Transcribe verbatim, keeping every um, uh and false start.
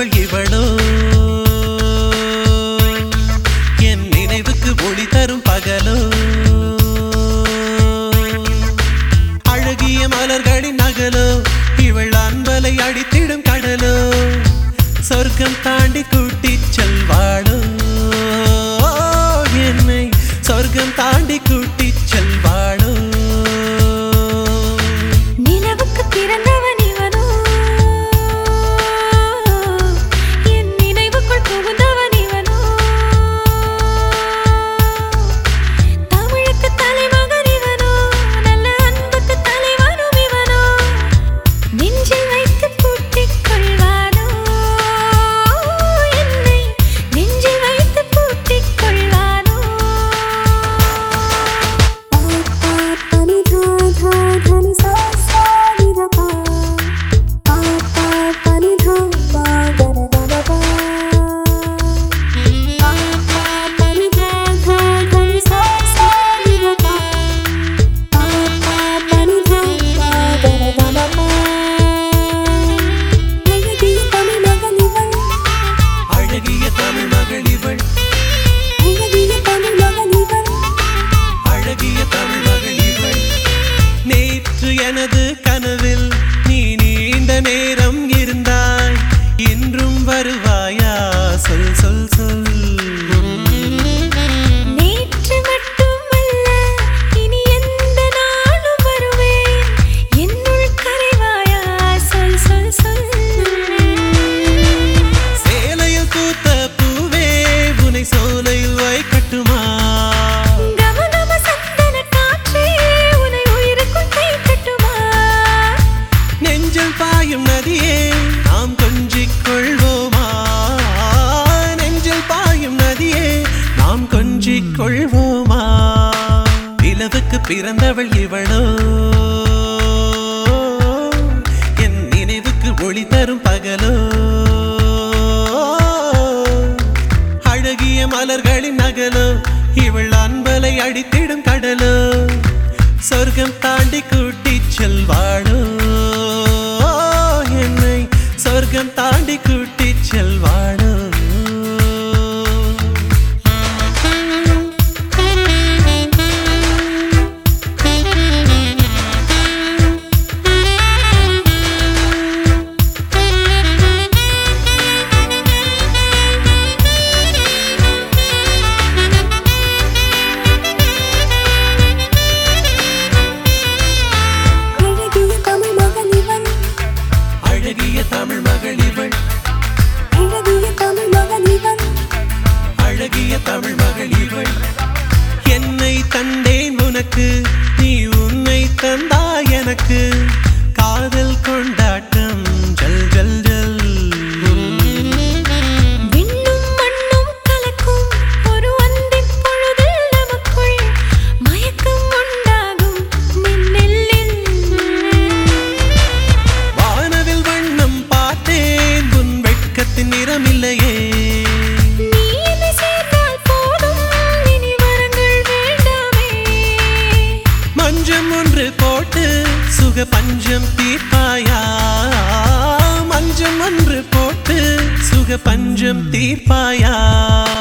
பிறந்தவள் இவளோ என் நினைவுக்கு ஒளி தரும் பகலோ அழகிய மலர்களின் நகலோ இவள் அன்பலை அடித்திடும் கடலோ சொர்க்கம் தாண்டி கூட்டிச் செல்வாளோ என்னை சொர்க்கம் தாண்டி கூட்டிச் செல்வாளோ நிலவுக்கு பிறந்தவன் இவனோ என் நினைவுக்குள் புகுந்தவன் இவனோ தமிழுக்கு தலைமகன் இவனோ நல்ல அன்புக்கு தலைவனும் இவனோ நெஞ்சில் வைத்து பூட்டிக் கொள்வானோ என்னை நெஞ்சில் வைத்து பூட்டிக் கொள்வானோ அழகிய தமிழ் மகள் இவள் அழகிய தமிழ் மகள் இவள் நேற்று எனது கனவில் நீ நீண்ட நேரம் இருந்தாய் இன்றும் வருவாயா சொல் சொல் சொல் நேற்று மட்டுமல்ல இனி எந்த நாளும் வருவேன் என்னுள் கரைவாயா சொல் சொல் சொல் சேலையில் பூத்த பூவே உனை சோலையில் வைக்கட்டுமா கமகம சந்தன காற்றே உன்னை உயிருக்குள் கைக்கட்டுமா நெஞ்சில் பாயும் நதியே நாம் கொஞ்சிக் கொள்வோமா நெஞ்சில் பாயும் நதியே நாம் கொஞ்சிக் கொள்வோமா நிலவுக்கு பிறந்தவள் இவளோ என் நினைவுக்கு ஒளி தரும் பகலோ அழகிய மலர்களின் நகலோ இவள் அன்பலை அடித்திடும் கடலோ சொர்க்கம் தாண்டி கூட்டிச் செல்வாளோ என்னை சொர்க்கம் தாண்டி கூட்டிச் செல்வாளோ அழகிய தமிழ் மகள் இவள் அழகிய தமிழ் மகள் இவள் என்னை தந்தேன் உனக்கு நீ உன்னை தந்தாய் எனக்கு காதல் கொண்டாட்டம் ஜல் ஜல் ஜல் விண்ணும் மண்ணும் கலக்கும் ஒரு அந்திப் பொழுதில் நமக்குள் மயக்கம் உண்டாகும் மின்னலில் வானவில் வண்ணம் பார்த்தேன் உன் வெட்கத்தின் நிறமில்லையே நீ என்னை சேர்ந்தால் போதும் இனி வரங்கள் வேண்டாமே மஞ்சம் ஒன்று போட்டு சுக பஞ்சம் தீர்ப்பாயா மஞ்சம் ஒன்று போட்டு சுக பஞ்சம் தீர்ப்பாயா